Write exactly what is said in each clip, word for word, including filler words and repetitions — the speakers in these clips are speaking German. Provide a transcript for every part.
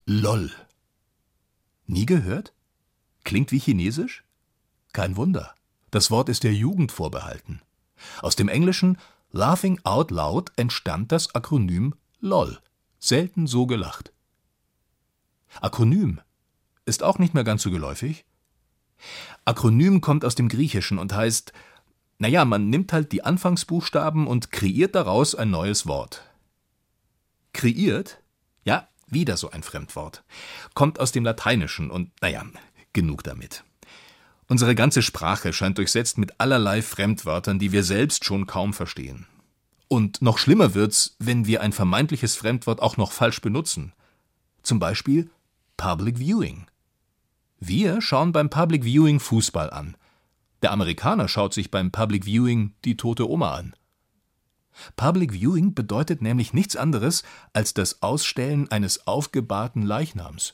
LOL. Nie gehört? Klingt wie Chinesisch? Kein Wunder. Das Wort ist der Jugend vorbehalten. Aus dem Englischen Laughing Out Loud entstand das Akronym LOL. Selten so gelacht. Akronym ist auch nicht mehr ganz so geläufig. Akronym kommt aus dem Griechischen und heißt, naja, man nimmt halt die Anfangsbuchstaben und kreiert daraus ein neues Wort. Kreiert? Ja, wieder so ein Fremdwort. Kommt aus dem Lateinischen und, naja, genug damit. Unsere ganze Sprache scheint durchsetzt mit allerlei Fremdwörtern, die wir selbst schon kaum verstehen. Und noch schlimmer wird's, wenn wir ein vermeintliches Fremdwort auch noch falsch benutzen. Zum Beispiel Public Viewing. Wir schauen beim Public Viewing Fußball an. Der Amerikaner schaut sich beim Public Viewing die tote Oma an. Public Viewing bedeutet nämlich nichts anderes als das Ausstellen eines aufgebahrten Leichnams.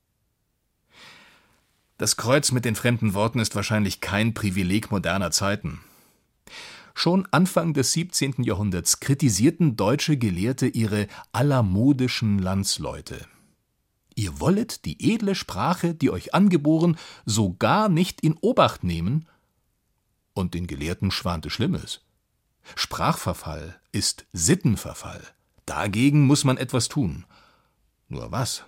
Das Kreuz mit den fremden Worten ist wahrscheinlich kein Privileg moderner Zeiten. Schon Anfang des siebzehnten Jahrhunderts kritisierten deutsche Gelehrte ihre allermodischen Landsleute. Ihr wollet die edle Sprache, die euch angeboren, so gar nicht in Obacht nehmen? Und den Gelehrten schwante Schlimmes. Sprachverfall ist Sittenverfall. Dagegen muss man etwas tun. Nur was?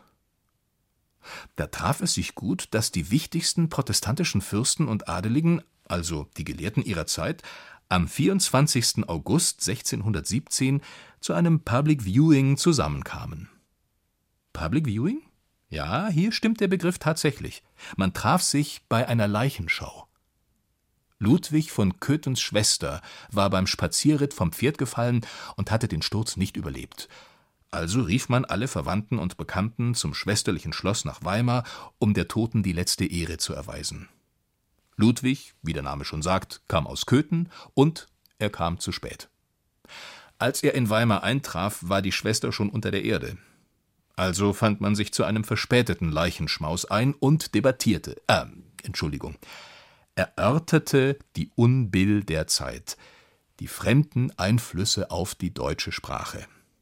Da traf es sich gut, dass die wichtigsten protestantischen Fürsten und Adeligen, also die Gelehrten ihrer Zeit, am vierundzwanzigsten August sechzehnhundertsiebzehn zu einem Public Viewing zusammenkamen. Public Viewing? Ja, hier stimmt der Begriff tatsächlich. Man traf sich bei einer Leichenschau. Ludwig von Cöthens Schwester war beim Spazierritt vom Pferd gefallen und hatte den Sturz nicht überlebt. Also rief man alle Verwandten und Bekannten zum schwesterlichen Schloss nach Weimar, um der Toten die letzte Ehre zu erweisen. Ludwig, wie der Name schon sagt, kam aus Cöthen und er kam zu spät. Als er in Weimar eintraf, war die Schwester schon unter der Erde. Also fand man sich zu einem verspäteten Leichenschmaus ein und debattierte, äh, Entschuldigung, erörterte die Unbill der Zeit, die fremden Einflüsse auf die deutsche Sprache.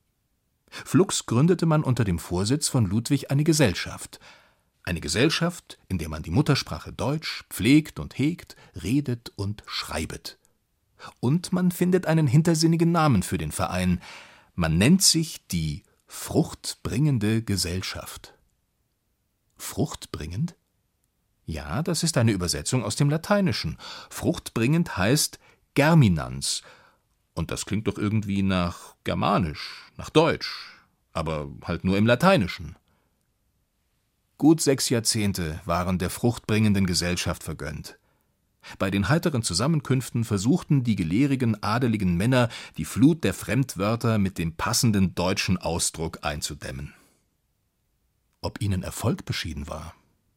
Flugs gründete man unter dem Vorsitz von Ludwig eine Gesellschaft. Eine Gesellschaft, in der man die Muttersprache Deutsch pflegt und hegt, redet und schreibet. Und man findet einen hintersinnigen Namen für den Verein. Man nennt sich die Fruchtbringende Gesellschaft. Fruchtbringend? Ja, das ist eine Übersetzung aus dem Lateinischen. Fruchtbringend heißt Germinans. Und das klingt doch irgendwie nach Germanisch, nach Deutsch, aber halt nur im Lateinischen. Gut sechs Jahrzehnte waren der Fruchtbringenden Gesellschaft vergönnt. Bei den heiteren Zusammenkünften versuchten die gelehrigen, adeligen Männer, die Flut der Fremdwörter mit dem passenden deutschen Ausdruck einzudämmen. Ob ihnen Erfolg beschieden war?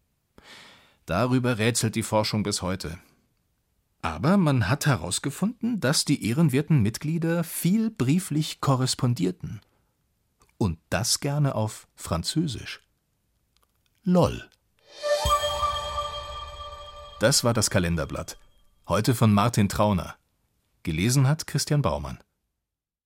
Darüber rätselt die Forschung bis heute. Aber man hat herausgefunden, dass die ehrenwerten Mitglieder viel brieflich korrespondierten. Und das gerne auf Französisch. LOL. Das war das Kalenderblatt. Heute von Martin Trauner. Gelesen hat Christian Baumann.